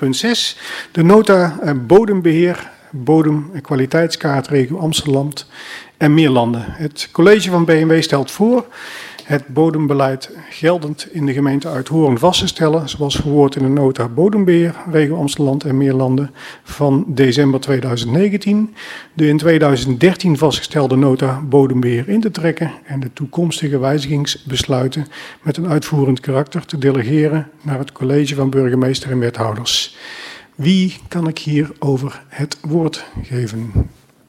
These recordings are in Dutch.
punt 6. De nota bodembeheer, bodem- en kwaliteitskaart regio Amsterdam en Meerlanden. Het college van BMW stelt voor het bodembeleid geldend in de gemeente Uithoorn vast te stellen, zoals verwoord in de nota bodembeheer, regio Amsterdam en Meerlanden van december 2019. De in 2013 vastgestelde nota bodembeheer in te trekken en de toekomstige wijzigingsbesluiten met een uitvoerend karakter te delegeren naar het college van burgemeester en wethouders. Wie kan ik hierover het woord geven?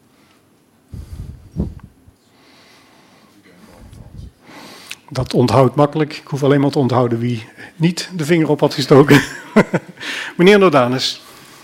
Dat onthoudt makkelijk. Ik hoef alleen maar te onthouden wie niet de vinger op had gestoken. Meneer Nordanus.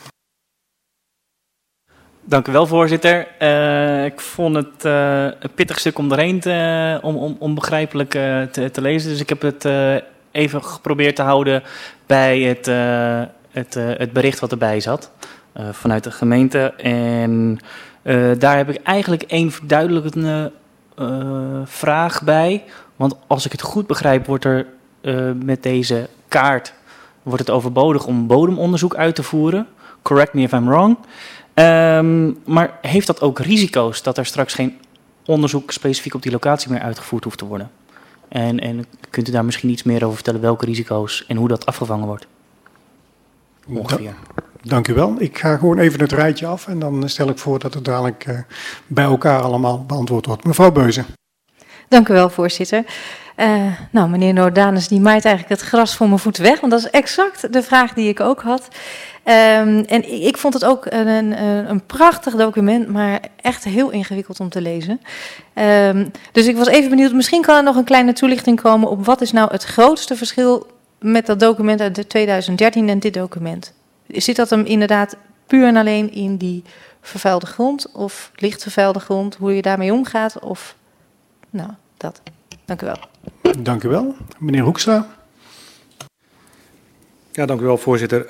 Dank u wel, voorzitter. Ik vond het een pittig stuk om doorheen om begrijpelijk te lezen. Dus ik heb het even geprobeerd te houden bij het bericht wat erbij zat vanuit de gemeente. En daar heb ik eigenlijk één verduidelijkende vraag bij. Want als ik het goed begrijp, wordt er met deze kaart wordt het overbodig om bodemonderzoek uit te voeren. Correct me if I'm wrong. Maar heeft dat ook risico's dat er straks geen onderzoek specifiek op die locatie meer uitgevoerd hoeft te worden? En kunt u daar misschien iets meer over vertellen, welke risico's en hoe dat afgevangen wordt? Ongeveer. Dank u wel. Ik ga gewoon even het rijtje af en dan stel ik voor dat het dadelijk bij elkaar allemaal beantwoord wordt. Mevrouw Beuze. Dank u wel, voorzitter. Meneer Nordanus die maait eigenlijk het gras voor mijn voeten weg, want dat is exact de vraag die ik ook had. En ik vond het ook een prachtig document, maar echt heel ingewikkeld om te lezen. Dus ik was even benieuwd, misschien kan er nog een kleine toelichting komen op wat is nou het grootste verschil met dat document uit 2013 en dit document. Zit dat hem inderdaad puur en alleen in die vervuilde grond of licht vervuilde grond, hoe je daarmee omgaat? Of nou, dat. Dank u wel. Dank u wel. Meneer Hoekstra. Ja, dank u wel, voorzitter.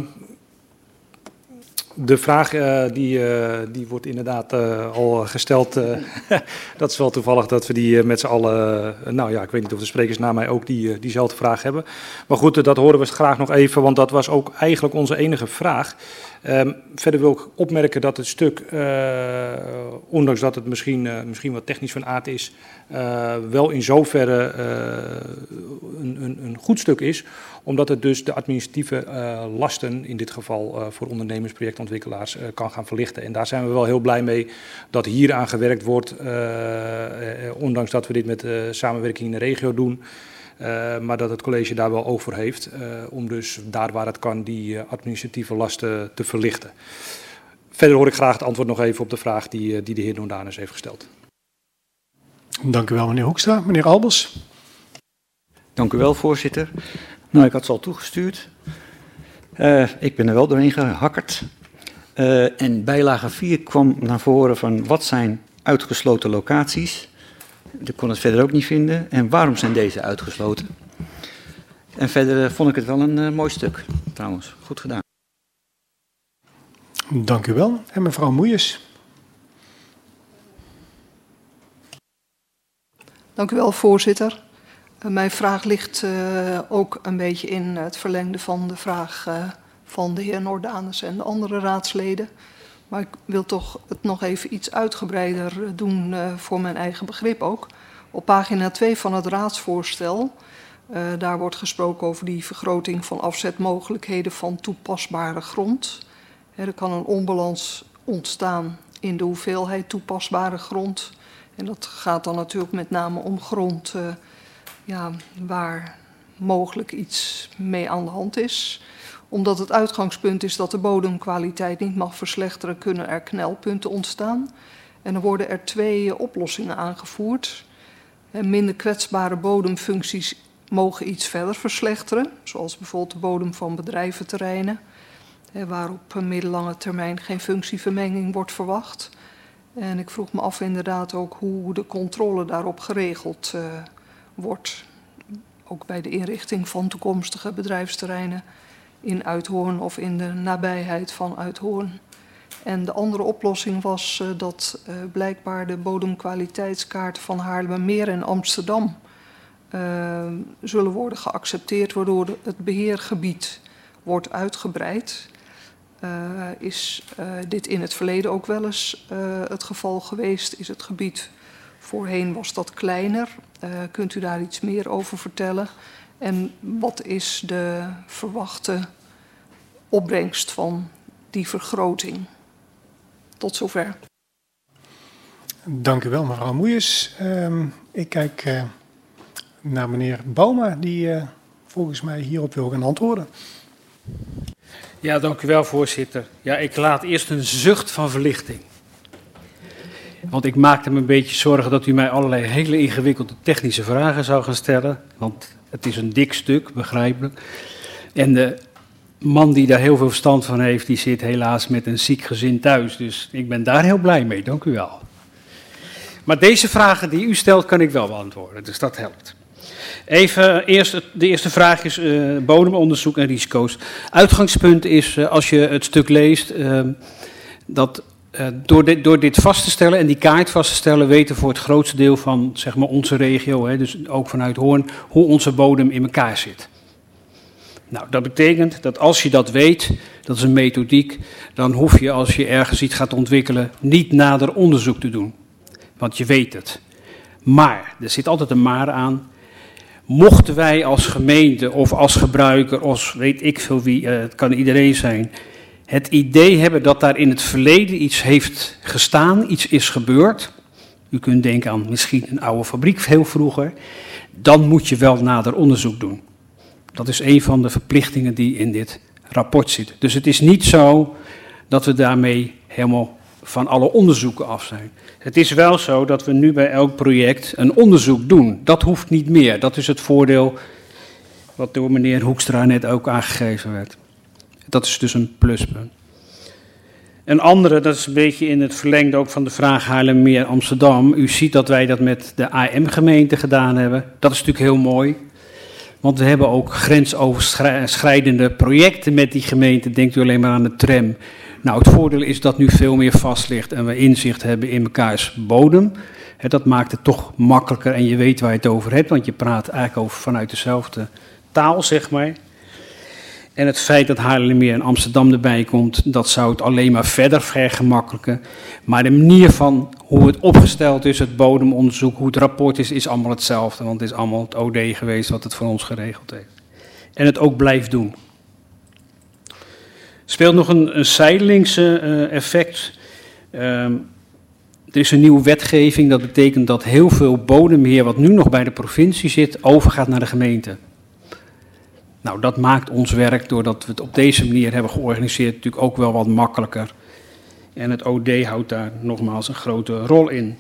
De vraag die wordt inderdaad al gesteld. Dat is wel toevallig dat we die met z'n allen... ik weet niet of de sprekers na mij ook diezelfde vraag hebben. Maar goed, dat horen we graag nog even, want dat was ook eigenlijk onze enige vraag. Verder wil ik opmerken dat het stuk, ondanks dat het misschien wat technisch van aard is, wel in zoverre een goed stuk is, omdat het dus de administratieve lasten, in dit geval voor ondernemers, projectontwikkelaars, kan gaan verlichten. En daar zijn we wel heel blij mee dat hier aan gewerkt wordt, ondanks dat we dit met samenwerking in de regio doen. Maar dat het college daar wel oog voor heeft, om dus daar waar het kan die administratieve lasten te verlichten. Verder hoor ik graag het antwoord nog even op de vraag die de heer Nordanus heeft gesteld. Dank u wel, meneer Hoekstra. Meneer Albers. Dank u wel, voorzitter. Nou, ik had ze al toegestuurd. Ik ben er wel doorheen gehakkerd. En bijlage 4 kwam naar voren van wat zijn uitgesloten locaties. Ik kon het verder ook niet vinden. En waarom zijn deze uitgesloten? En verder vond ik het wel een mooi stuk, trouwens. Goed gedaan. Dank u wel. En mevrouw Moeijes. Dank u wel, voorzitter. Mijn vraag ligt ook een beetje in het verlengde van de vraag van de heer Nordanus en de andere raadsleden. Maar ik wil toch het nog even iets uitgebreider doen voor mijn eigen begrip ook. Op pagina 2 van het raadsvoorstel, daar wordt gesproken over die vergroting van afzetmogelijkheden van toepasbare grond. Er kan een onbalans ontstaan in de hoeveelheid toepasbare grond. En dat gaat dan natuurlijk met name om grond waar mogelijk iets mee aan de hand is. Omdat het uitgangspunt is dat de bodemkwaliteit niet mag verslechteren, kunnen er knelpunten ontstaan. En dan worden er 2 oplossingen aangevoerd. Minder kwetsbare bodemfuncties mogen iets verder verslechteren, zoals bijvoorbeeld de bodem van bedrijventerreinen, waar op middellange termijn geen functievermenging wordt verwacht. En ik vroeg me af inderdaad ook hoe de controle daarop geregeld wordt. Ook bij de inrichting van toekomstige bedrijfsterreinen in Uithoorn of in de nabijheid van Uithoorn. En de andere oplossing was dat blijkbaar de bodemkwaliteitskaarten van Haarlemmermeer en Amsterdam zullen worden geaccepteerd, waardoor het beheergebied wordt uitgebreid. Is dit in het verleden ook wel eens het geval geweest? Is het gebied voorheen was dat kleiner? Kunt u daar iets meer over vertellen? En wat is de verwachte opbrengst van die vergroting? Tot zover. Dank u wel, mevrouw Moeijes. Ik kijk naar meneer Bouma, die volgens mij hierop wil gaan antwoorden. Ja, dank u wel, voorzitter. Ja, ik laat eerst een zucht van verlichting. Want ik maakte me een beetje zorgen dat u mij allerlei hele ingewikkelde technische vragen zou gaan stellen. Want het is een dik stuk, begrijpelijk. En de man die daar heel veel verstand van heeft, die zit helaas met een ziek gezin thuis. Dus ik ben daar heel blij mee, dank u wel. Maar deze vragen die u stelt, kan ik wel beantwoorden, dus dat helpt. Even, de eerste vraag is bodemonderzoek en risico's. Uitgangspunt is, als je het stuk leest, dat door dit vast te stellen en die kaart vast te stellen, weten we voor het grootste deel van zeg maar, onze regio, dus ook vanuit Hoorn, hoe onze bodem in elkaar zit. Nou, dat betekent dat als je dat weet, dat is een methodiek, dan hoef je als je ergens iets gaat ontwikkelen niet nader onderzoek te doen. Want je weet het. Maar, er zit altijd een maar aan. Mochten wij als gemeente of als gebruiker, of weet ik veel wie, het kan iedereen zijn, het idee hebben dat daar in het verleden iets heeft gestaan, iets is gebeurd. U kunt denken aan misschien een oude fabriek heel vroeger. Dan moet je wel nader onderzoek doen. Dat is een van de verplichtingen die in dit rapport zitten. Dus het is niet zo dat we daarmee helemaal van alle onderzoeken af zijn. Het is wel zo dat we nu bij elk project een onderzoek doen. Dat hoeft niet meer. Dat is het voordeel wat door meneer Hoekstra net ook aangegeven werd. Dat is dus een pluspunt. Een andere, dat is een beetje in het verlengde ook van de vraag Haarlemmermeer Amsterdam. U ziet dat wij dat met de AM-gemeente gedaan hebben. Dat is natuurlijk heel mooi. Want we hebben ook grensoverschrijdende projecten met die gemeente. Denkt u alleen maar aan de tram. Nou, het voordeel is dat nu veel meer vast ligt en we inzicht hebben in mekaars bodem. Dat maakt het toch makkelijker en je weet waar je het over hebt, want je praat eigenlijk over vanuit dezelfde taal, zeg maar. En het feit dat Haarlemmermeer en Amsterdam erbij komt, dat zou het alleen maar verder vergemakkelijken. Maar de manier van hoe het opgesteld is, het bodemonderzoek, hoe het rapport is allemaal hetzelfde. Want het is allemaal het OD geweest wat het voor ons geregeld heeft. En het ook blijft doen. Er speelt nog een zijdelingse effect. Er is een nieuwe wetgeving, dat betekent dat heel veel bodembeheer wat nu nog bij de provincie zit, overgaat naar de gemeente. Nou, dat maakt ons werk, doordat we het op deze manier hebben georganiseerd, natuurlijk ook wel wat makkelijker. En het OD houdt daar nogmaals een grote rol in.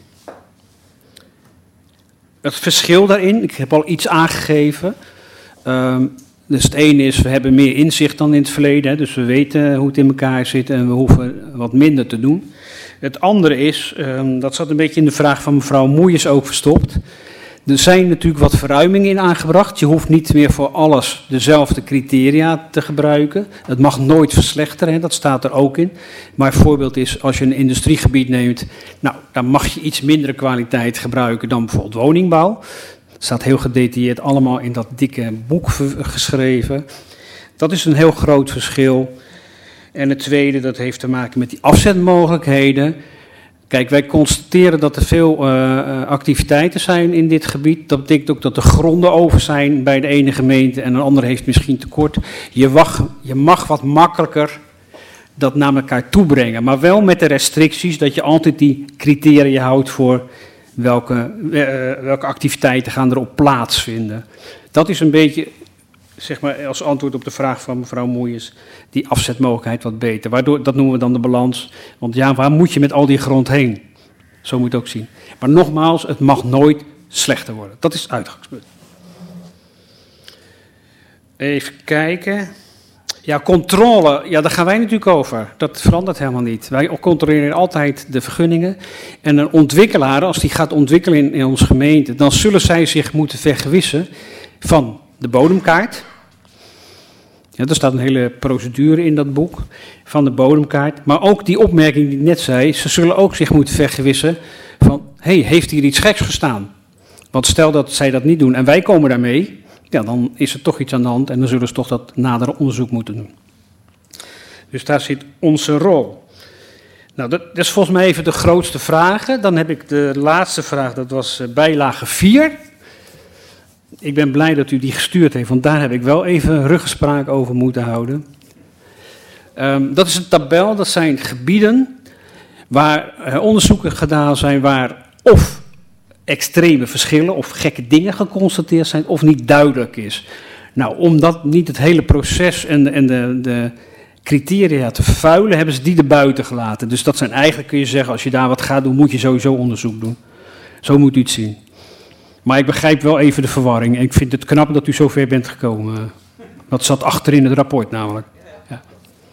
Het verschil daarin, ik heb al iets aangegeven. Dus het ene is, we hebben meer inzicht dan in het verleden, dus we weten hoe het in elkaar zit en we hoeven wat minder te doen. Het andere is, dat zat een beetje in de vraag van mevrouw Moeijes ook verstopt. Er zijn natuurlijk wat verruimingen in aangebracht. Je hoeft niet meer voor alles dezelfde criteria te gebruiken. Het mag nooit verslechteren, dat staat er ook in. Maar een voorbeeld is, als je een industriegebied neemt, nou, dan mag je iets mindere kwaliteit gebruiken dan bijvoorbeeld woningbouw. Het staat heel gedetailleerd allemaal in dat dikke boek geschreven. Dat is een heel groot verschil. En het tweede, dat heeft te maken met die afzetmogelijkheden. Kijk, wij constateren dat er veel activiteiten zijn in dit gebied. Dat betekent ook dat er gronden over zijn bij de ene gemeente en een andere heeft misschien tekort. Je mag wat makkelijker dat naar elkaar toebrengen, maar wel met de restricties dat je altijd die criteria houdt voor welke activiteiten gaan erop plaatsvinden. Dat is een beetje, zeg maar, als antwoord op de vraag van mevrouw Moeijes, die afzetmogelijkheid wat beter. Waardoor, dat noemen we dan de balans. Want ja, waar moet je met al die grond heen? Zo moet je het ook zien. Maar nogmaals, het mag nooit slechter worden. Dat is het uitgangspunt. Even kijken. Ja, controle, ja, daar gaan wij natuurlijk over. Dat verandert helemaal niet. Wij controleren altijd de vergunningen. En een ontwikkelaar, als die gaat ontwikkelen in onze gemeente, dan zullen zij zich moeten vergewissen van de bodemkaart. Ja, er staat een hele procedure in dat boek van de bodemkaart. Maar ook die opmerking die ik net zei, ze zullen ook zich moeten vergewissen van, heeft hier iets geks gestaan? Want stel dat zij dat niet doen en wij komen daarmee, ja, dan is er toch iets aan de hand en dan zullen ze toch dat nadere onderzoek moeten doen. Dus daar zit onze rol. Nou, dat is volgens mij even de grootste vragen. Dan heb ik de laatste vraag, dat was bijlage 4. Ik ben blij dat u die gestuurd heeft, want daar heb ik wel even ruggespraak over moeten houden. Dat is een tabel, dat zijn gebieden waar onderzoeken gedaan zijn waar of extreme verschillen of gekke dingen geconstateerd zijn of niet duidelijk is. Nou, om dat niet het hele proces en de criteria te vervuilen, hebben ze die erbuiten gelaten. Dus dat zijn eigenlijk, kun je zeggen, als je daar wat gaat doen, moet je sowieso onderzoek doen. Zo moet u het zien. Maar ik begrijp wel even de verwarring. En ik vind het knap dat u zo ver bent gekomen. Dat zat achterin het rapport namelijk. Ja.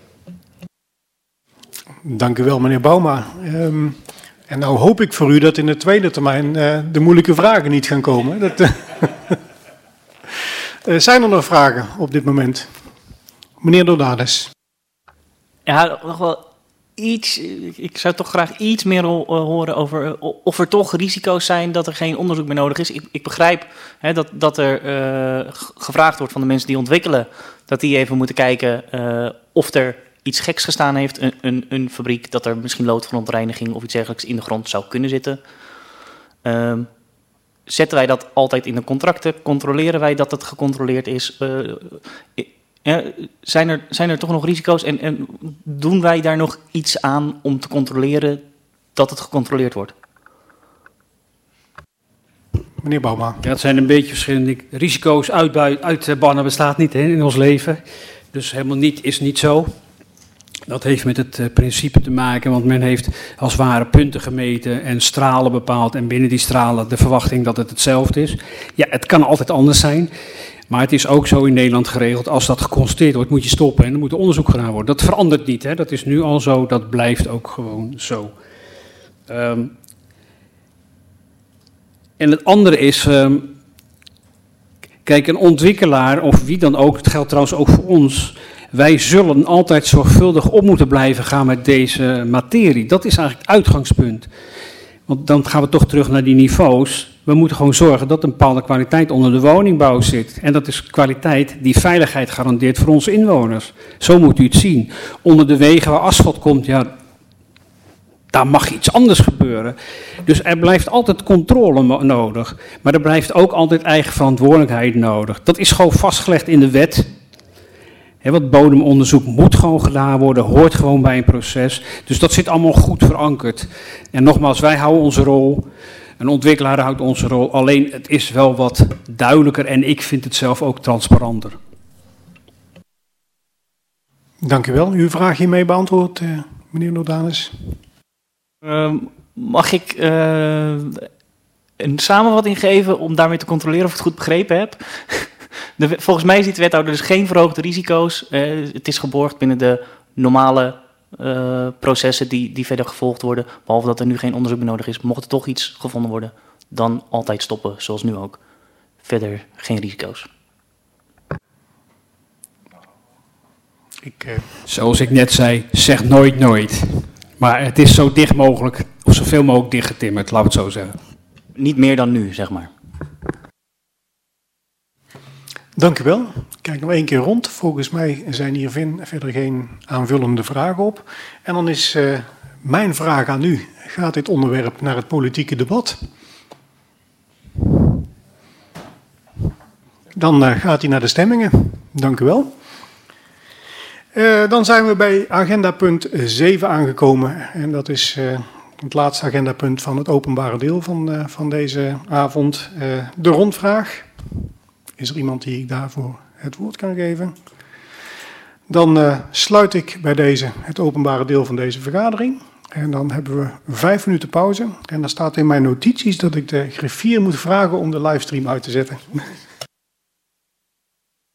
Dank u wel, meneer Bouma. En nou hoop ik voor u dat in de tweede termijn de moeilijke vragen niet gaan komen. Zijn er nog vragen op dit moment? Meneer Nordanus. Ja, nog wel iets. Ik zou toch graag iets meer horen over of er toch risico's zijn dat er geen onderzoek meer nodig is. Ik begrijp dat er gevraagd wordt van de mensen die ontwikkelen, dat die even moeten kijken of er iets geks gestaan heeft. Een fabriek, dat er misschien loodgrondreiniging of iets dergelijks in de grond zou kunnen zitten. Zetten wij dat altijd in de contracten? Controleren wij dat het gecontroleerd is? Zijn er toch nog risico's en doen wij daar nog iets aan om te controleren dat het gecontroleerd wordt? Meneer Bouma. Ja, het zijn een beetje verschillende risico's. Uitbannen bestaat niet in ons leven. Dus helemaal niet is niet zo. Dat heeft met het principe te maken, want men heeft als het ware punten gemeten en stralen bepaald. En binnen die stralen de verwachting dat het hetzelfde is. Ja, het kan altijd anders zijn. Maar het is ook zo in Nederland geregeld, als dat geconstateerd wordt, moet je stoppen en dan moet er onderzoek gedaan worden. Dat verandert niet, hè? Dat is nu al zo, dat blijft ook gewoon zo. En het andere is, kijk, een ontwikkelaar of wie dan ook, het geldt trouwens ook voor ons, wij zullen altijd zorgvuldig op moeten blijven gaan met deze materie. Dat is eigenlijk het uitgangspunt. Want dan gaan we toch terug naar die niveaus. We moeten gewoon zorgen dat een bepaalde kwaliteit onder de woningbouw zit. En dat is kwaliteit die veiligheid garandeert voor onze inwoners. Zo moet u het zien. Onder de wegen waar asfalt komt, ja, daar mag iets anders gebeuren. Dus er blijft altijd controle nodig. Maar er blijft ook altijd eigen verantwoordelijkheid nodig. Dat is gewoon vastgelegd in de wet. Want bodemonderzoek moet gewoon gedaan worden, hoort gewoon bij een proces. Dus dat zit allemaal goed verankerd. En nogmaals, wij houden onze rol, een ontwikkelaar houdt onze rol. Alleen het is wel wat duidelijker en ik vind het zelf ook transparanter. Dank u wel. Uw vraag hiermee beantwoord, meneer Nordanus. Mag ik een samenvatting geven om daarmee te controleren of ik het goed begrepen heb? Volgens mij ziet de wethouder dus geen verhoogde risico's. Het is geborgd binnen de normale processen die verder gevolgd worden. Behalve dat er nu geen onderzoek meer nodig is. Mocht er toch iets gevonden worden, dan altijd stoppen, zoals nu ook. Verder geen risico's. Zoals ik net zei, zeg nooit nooit. Maar het is zo dicht mogelijk, of zoveel mogelijk dichtgetimmerd, laat het zo zeggen. Niet meer dan nu, zeg maar. Dank u wel. Kijk nog één keer rond. Volgens mij zijn hier verder geen aanvullende vragen op. En dan is mijn vraag aan u. Gaat dit onderwerp naar het politieke debat? Dan gaat hij naar de stemmingen. Dank u wel. Dan zijn we bij agenda punt 7 aangekomen. En dat is het laatste agendapunt van het openbare deel van deze avond. De rondvraag. Is er iemand die ik daarvoor het woord kan geven? Dan sluit ik bij deze het openbare deel van deze vergadering. En dan hebben we 5 minuten pauze. En dan staat in mijn notities dat ik de griffier moet vragen om de livestream uit te zetten.